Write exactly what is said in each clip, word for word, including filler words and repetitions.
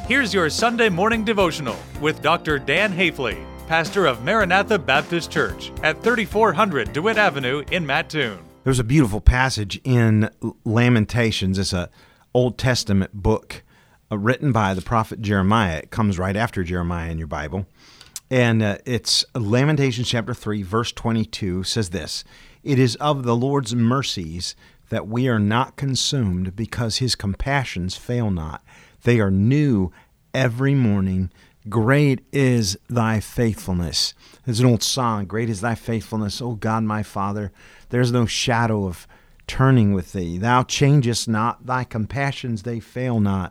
Here's your Sunday morning devotional with Doctor Dan Hafley, pastor of Maranatha Baptist Church at thirty-four hundred DeWitt Avenue in Mattoon. There's a beautiful passage in Lamentations. It's an Old Testament book uh, written by the prophet Jeremiah. It comes right after Jeremiah in your Bible. And uh, it's Lamentations chapter three, verse twenty-two says this: "It is of the Lord's mercies that we are not consumed, because his compassions fail not. They are new every morning. Great is thy faithfulness." There's an old song, "Great is thy faithfulness, O God my Father. There's no shadow of turning with thee. Thou changest not, thy compassions they fail not.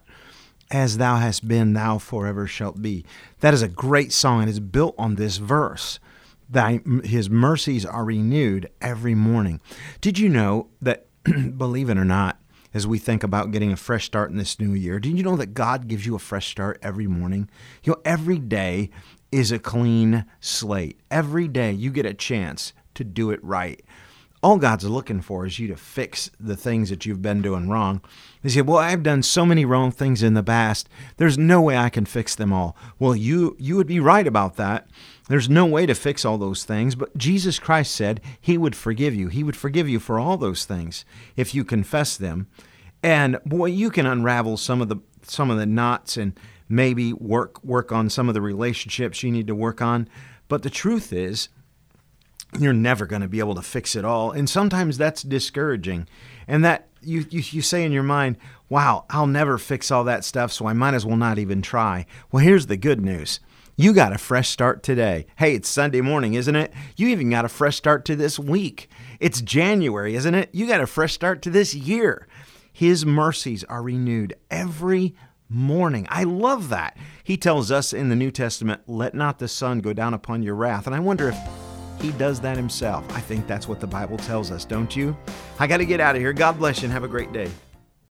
As thou hast been, thou forever shalt be." That is a great song, and it's built on this verse. Thy, his mercies are renewed every morning. Did you know that, believe it or not, as we think about getting a fresh start in this new year, did you know that God gives you a fresh start every morning? You know, every day is a clean slate. Every day you get a chance to do it right. All God's looking for is you to fix the things that you've been doing wrong. He said, "Well, I've done so many wrong things in the past. There's no way I can fix them all." Well, you you would be right about that. There's no way to fix all those things, but Jesus Christ said he would forgive you. He would forgive you for all those things if you confess them. And boy, you can unravel some of the some of the knots and maybe work work on some of the relationships you need to work on. But the truth is, you're never going to be able to fix it all. And sometimes that's discouraging. And that you, you you say in your mind, "Wow, I'll never fix all that stuff, so I might as well not even try." Well, here's the good news. You got a fresh start today. Hey, it's Sunday morning, isn't it? You even got a fresh start to this week. It's January, isn't it? You got a fresh start to this year. His mercies are renewed every morning. I love that. He tells us in the New Testament, "Let not the sun go down upon your wrath." And I wonder if he does that himself. I think that's what the Bible tells us, don't you? I got to get out of here. God bless you and have a great day.